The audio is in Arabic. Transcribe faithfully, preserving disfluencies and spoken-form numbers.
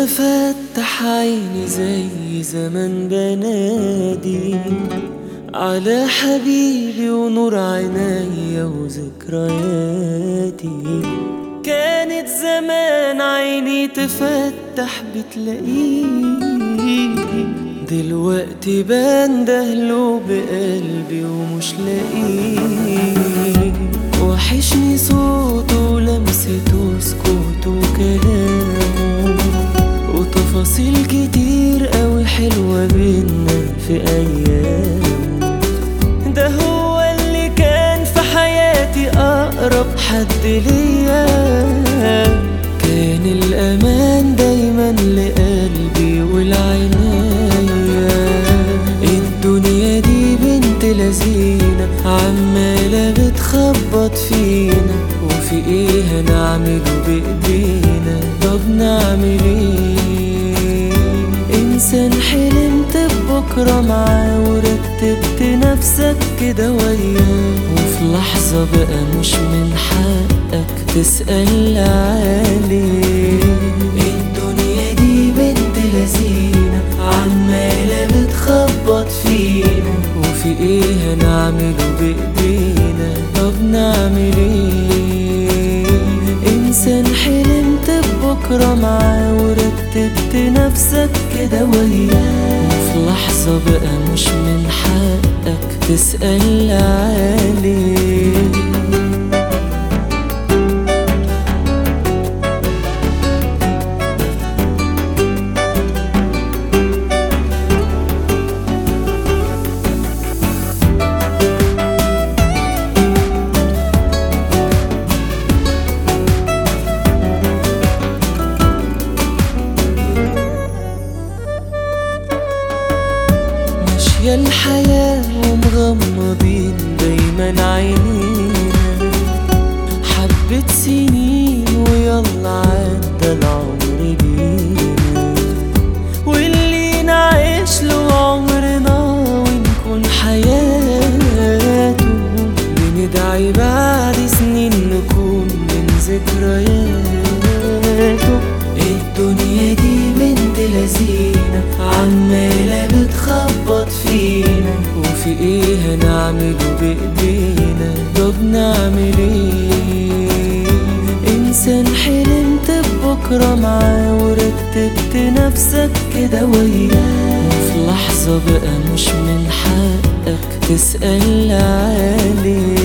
بفتح عيني زي زمان بنادي على حبيبي ونور عينيا وذكرياتي. كانت زمان عيني تفتح بتلاقيه، دلوقتي بندهله بقلبي ومش لاقيه. وحشني صوته ولمسته وسكوته وكلامه وتفاصيل كتير قوي حلوة بينا في أيام. ده هو اللي كان في حياتي أقرب حد ليا، كان الأمان دايما لقلبي والعناية. الدنيا دي بنت لذينة عمالة بتخبط فينا، وفي ايه هنعمله بإيدينا؟ طب نعمل ايه؟ انسان حلمت ببكرة معاه ورتبت نفسك كده وياه، وفي لحظة بقى مش من حقك تسأل عليه. الدنيا دي بنت لذينة عمالة بتخبط فينا، وفي ايه هنعمله بإيدينا؟ طب نعمل ايه؟ انسان حلمت ببكرة معاه ورتبت نفسك كده وياه، وفي لحظة بقى مش من حقك تسأل عليه. يا الحياة ومغمضين دايما عينينا، حبة سنين ويلا عدى العمر بينا، واللي نعيش له عمرنا ونكون حياته، بندعي بعد سنين نكون من ذكرياته. الدنيا دي بنت لذينة عمالة بتخبط فينا، وفي ايه هنعمله بإيدينا؟ طب نعمل ايه؟ انسان حلمت ببكرة معاه ورتبت نفسك كده وياه، وفي لحظة بقى مش من حقك تسأل عليه.